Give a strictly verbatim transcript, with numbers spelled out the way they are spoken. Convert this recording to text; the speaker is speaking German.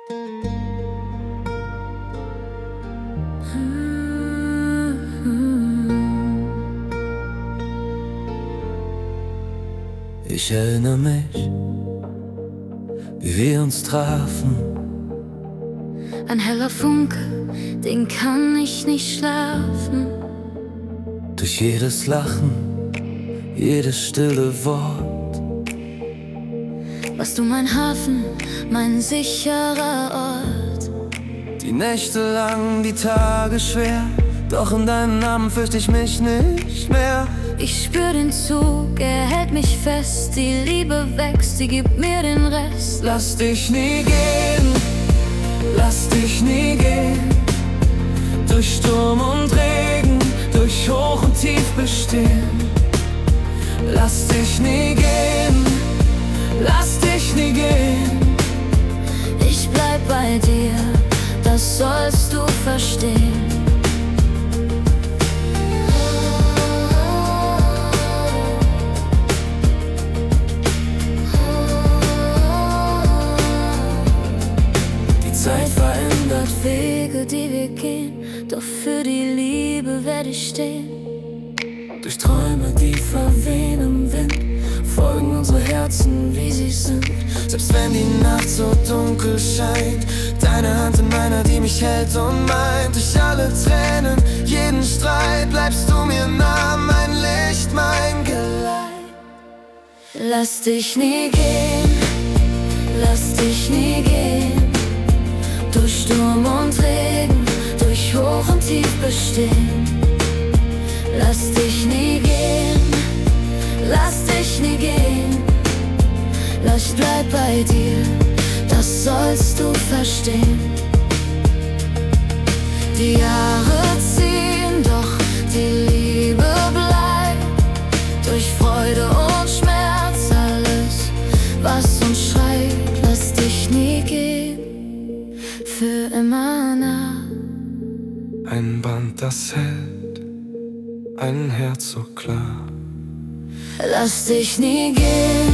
Ich erinnere mich, wie wir uns trafen. Ein heller Funke, den kann ich nicht schlafen. Durch jedes Lachen, jedes stille Wort. Warst du mein Hafen, mein sicherer Ort. Die Nächte lang, die Tage schwer, doch in deinem Namen fürchte ich mich nicht mehr. Ich spür den Zug, er hält mich fest. Die Liebe wächst, sie gibt mir den Rest. Lass dich nie gehen, lass dich nie gehen. Durch Sturm und Regen, durch Hoch und Tief bestehen. Lass dich nie gehen, lass dich nie gehen. Ich bleib bei dir, das sollst du verstehen. Zeit verändert Wege, die wir gehen, doch für die Liebe werde ich stehen. Durch Träume, die verwehen im Wind, folgen unsere Herzen, wie sie sind. Selbst wenn die Nacht so dunkel scheint, deine Hand in meiner, die mich hält und meint. Durch alle Tränen, jeden Streit, bleibst du mir nah, mein Licht, mein Geleit. Lass dich nie gehen, lass dich nie gehen. Durch Sturm und Regen, durch Hoch und Tief bestehen. Lass dich nie gehen, lass dich nie gehen. Lass ich bleib bei dir, das sollst du verstehen. Die Jahre ziehen, doch die Liebe bleibt. Durch Freude und Schmerz, alles, was uns schreibt. Lass dich nie gehen, für immer nah. Ein Band, das hält, ein Herz so klar. Lass dich nie gehen,